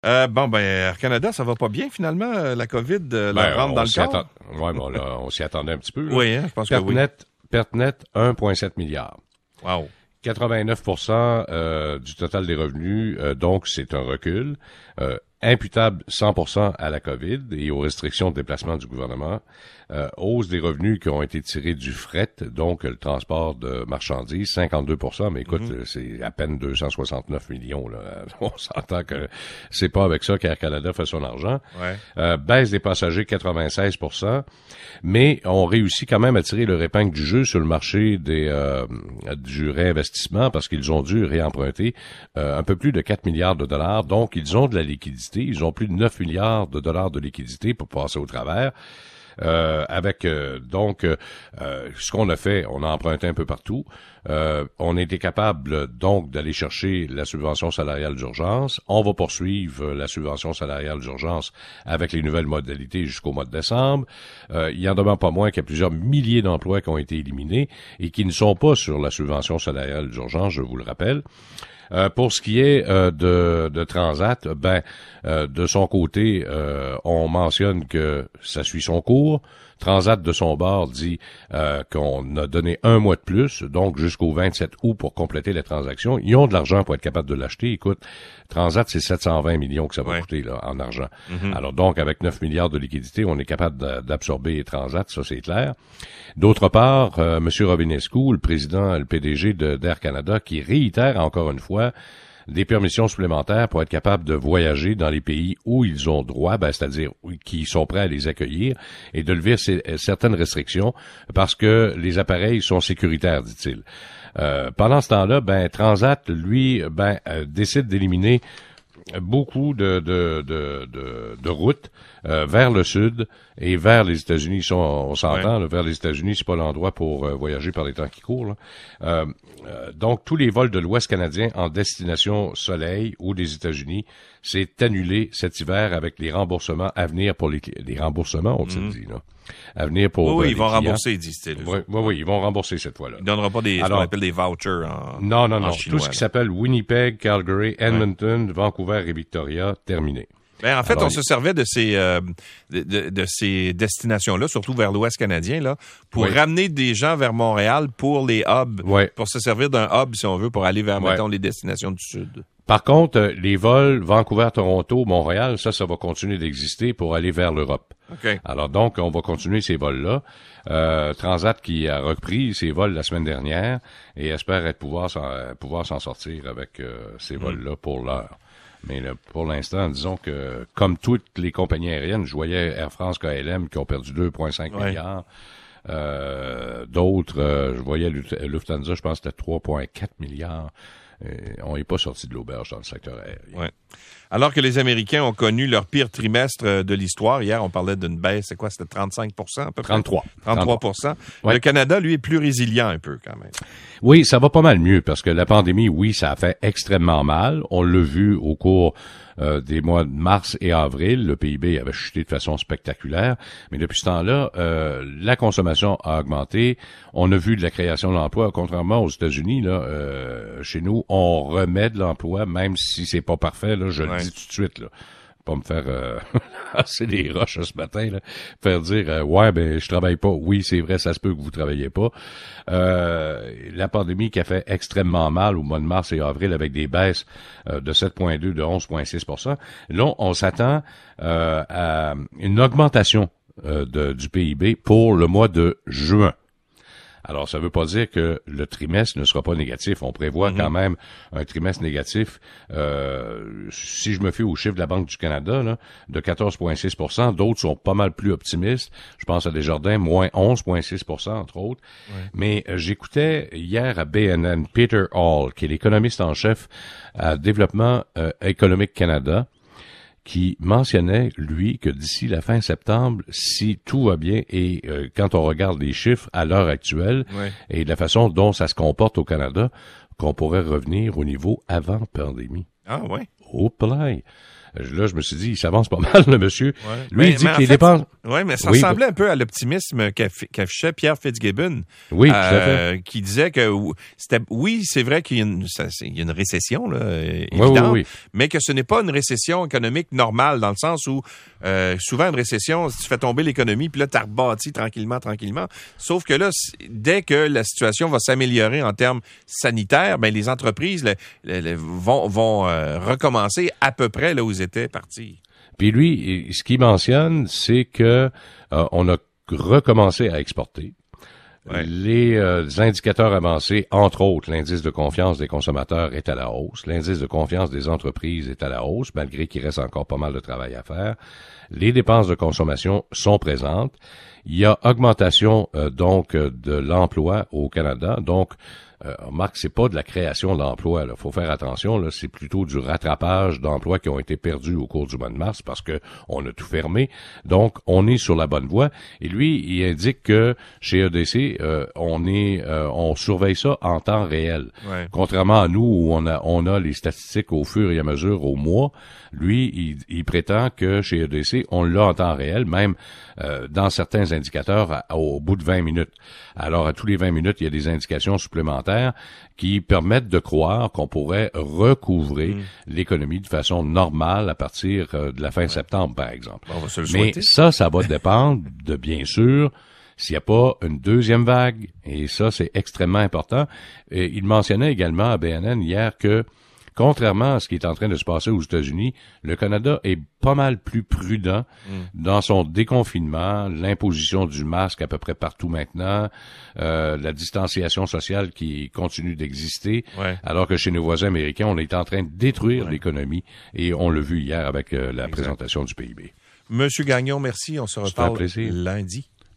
Air Canada, ça va pas bien finalement, la COVID, la rentre dans le corps. Oui, bon, là, on s'y attendait un petit peu. Là. Oui, hein, je pense que oui. Perte nette, 1,7 milliard. Wow. 89% du total des revenus, donc c'est un recul. Imputable 100% à la COVID et aux restrictions de déplacement du gouvernement. Hausse des revenus qui ont été tirés du fret, donc le transport de marchandises, 52%, mais écoute, c'est à peine 269 millions. Là. On s'entend que c'est pas avec ça qu'Air Canada fait son argent. Ouais. Baisse des passagers, 96%, mais on réussit quand même à tirer leur épingle du jeu sur le marché du réinvestissement parce qu'ils ont dû réemprunter un peu plus de 4 milliards de dollars, donc ils ont de la liquidité. Ils ont plus de 9 milliards de dollars de liquidité pour passer au travers. Ce qu'on a fait, on a emprunté un peu partout. On a été capable donc d'aller chercher la subvention salariale d'urgence. On va poursuivre la subvention salariale d'urgence avec les nouvelles modalités jusqu'au mois de décembre. Il y en demeure pas moins qu'il y a plusieurs milliers d'emplois qui ont été éliminés et qui ne sont pas sur la subvention salariale d'urgence, je vous le rappelle. Pour ce qui est de Transat, de son côté, on mentionne que ça suit son cours. Transat, de son bord, dit qu'on a donné un mois de plus, donc jusqu'au 27 août pour compléter les transactions. Ils ont de l'argent pour être capables de l'acheter. Écoute, Transat, c'est 720 millions que ça va coûter là, en argent. Mm-hmm. Alors donc, avec 9 milliards de liquidités, on est capable d'absorber Transat, ça c'est clair. D'autre part, M. Robinescu, le PDG d'Air Canada, qui réitère encore une fois des permissions supplémentaires pour être capable de voyager dans les pays où ils ont droit, c'est-à-dire qui sont prêts à les accueillir, et de lever certaines restrictions parce que les appareils sont sécuritaires, dit-il. Pendant ce temps-là, Transat, lui, décide d'éliminer beaucoup de routes vers le sud et vers les États-Unis. On s'entend, là, vers les États-Unis, c'est pas l'endroit pour voyager par les temps qui courent. Là. Donc, tous les vols de l'Ouest canadien en destination soleil ou des États-Unis, c'est annulé cet hiver avec les remboursements à venir pour les remboursements, on dit, là. À venir pour oui, les ils vont clients. rembourser, disent-ils. Oui, ils vont rembourser cette fois-là. Ils ne donneront pas ce qu'on appelle des vouchers en Non. chinois, tout ce qui s'appelle Winnipeg, Calgary, Edmonton, Vancouver et Victoria, terminé. En fait, on se servait de ces destinations-là, surtout vers l'Ouest canadien, là, pour ramener des gens vers Montréal pour les hubs, pour se servir d'un hub, si on veut, pour aller vers, mettons, les destinations du Sud. Par contre, les vols Vancouver-Toronto, Montréal, ça va continuer d'exister pour aller vers l'Europe. Okay. Alors donc, on va continuer ces vols-là. Transat qui a repris ses vols la semaine dernière et espère pouvoir s'en sortir avec ces vols-là pour l'heure. Mais là, pour l'instant, disons que, comme toutes les compagnies aériennes, je voyais Air France, KLM qui ont perdu 2,5 milliards. D'autres, je voyais Lufthansa, je pense que c'était 3,4 milliards. On n'est pas sorti de l'auberge dans le secteur aérien. Ouais. Alors que les Américains ont connu leur pire trimestre de l'histoire. Hier, on parlait d'une baisse, c'est quoi? C'était 35 à peu près? 33 Ouais. Le Canada, lui, est plus résilient un peu quand même. Oui, ça va pas mal mieux parce que la pandémie, oui, ça a fait extrêmement mal. On l'a vu au cours des mois de mars et avril. Le PIB avait chuté de façon spectaculaire. Mais depuis ce temps-là, la consommation a augmenté. On a vu de la création d'emplois. Contrairement aux États-Unis, là, chez nous, on remet de l'emploi, même si c'est pas parfait, là, je le dis tout de suite, là. Pas me faire c'est des roches ce matin, là. Faire dire je travaille pas. Oui, c'est vrai, ça se peut que vous travaillez pas. La pandémie qui a fait extrêmement mal au mois de mars et avril avec des baisses de 7,2, de 11,6%. Là, on s'attend à une augmentation du PIB pour le mois de juin. Alors, ça veut pas dire que le trimestre ne sera pas négatif. On prévoit quand même un trimestre négatif. Si je me fie aux chiffres de la Banque du Canada, là, de 14,6%, d'autres sont pas mal plus optimistes. Je pense à Desjardins, moins 11,6%, entre autres. Ouais. Mais j'écoutais hier à BNN Peter Hall, qui est l'économiste en chef à Développement économique Canada, qui mentionnait, lui, que d'ici la fin septembre, si tout va bien, et quand on regarde les chiffres à l'heure actuelle, et de la façon dont ça se comporte au Canada, qu'on pourrait revenir au niveau avant pandémie. Ah ouais? Au play. Là, je me suis dit, il s'avance pas mal, le monsieur. Ouais. Lui, il dit que les dépenses... Oui, mais ça ressemblait un peu à l'optimisme qu'affichait Pierre Fitzgibbon. Oui, tout à fait. Qui disait que c'est vrai qu'il y a une récession, là, évidente, mais que ce n'est pas une récession économique normale, dans le sens où souvent une récession, tu fais tomber l'économie, puis là, tu as rebâti tranquillement. Sauf que là, dès que la situation va s'améliorer en termes sanitaires, ben les entreprises vont recommencer à peu près là où ils étaient partis. Puis lui, ce qu'il mentionne, c'est que on a recommencé à exporter. Ouais. Les indicateurs avancés, entre autres, l'indice de confiance des consommateurs est à la hausse. L'indice de confiance des entreprises est à la hausse, malgré qu'il reste encore pas mal de travail à faire. Les dépenses de consommation sont présentes. Il y a augmentation donc de l'emploi au Canada. Donc, remarque, c'est pas de la création d'emplois. Il faut faire attention. Là, c'est plutôt du rattrapage d'emplois qui ont été perdus au cours du mois de mars parce que on a tout fermé. Donc, on est sur la bonne voie. Et lui, il indique que chez EDC, on surveille ça en temps réel. Ouais. Contrairement à nous où on a les statistiques au fur et à mesure au mois. Lui, il prétend que chez EDC, on l'a en temps réel, même dans certains indicateurs au bout de 20 minutes. Alors, à tous les 20 minutes, il y a des indications supplémentaires qui permettent de croire qu'on pourrait recouvrer l'économie de façon normale à partir de la fin septembre, par exemple. On va se le souhaiter. Mais ça va dépendre de, bien sûr, s'il n'y a pas une deuxième vague. Et ça, c'est extrêmement important. Et il mentionnait également à BNN hier que contrairement à ce qui est en train de se passer aux États-Unis, le Canada est pas mal plus prudent dans son déconfinement, l'imposition du masque à peu près partout maintenant, la distanciation sociale qui continue d'exister, alors que chez nos voisins américains, on est en train de détruire l'économie et on l'a vu hier avec la présentation du PIB. Monsieur Gagnon, merci. On se reparle lundi.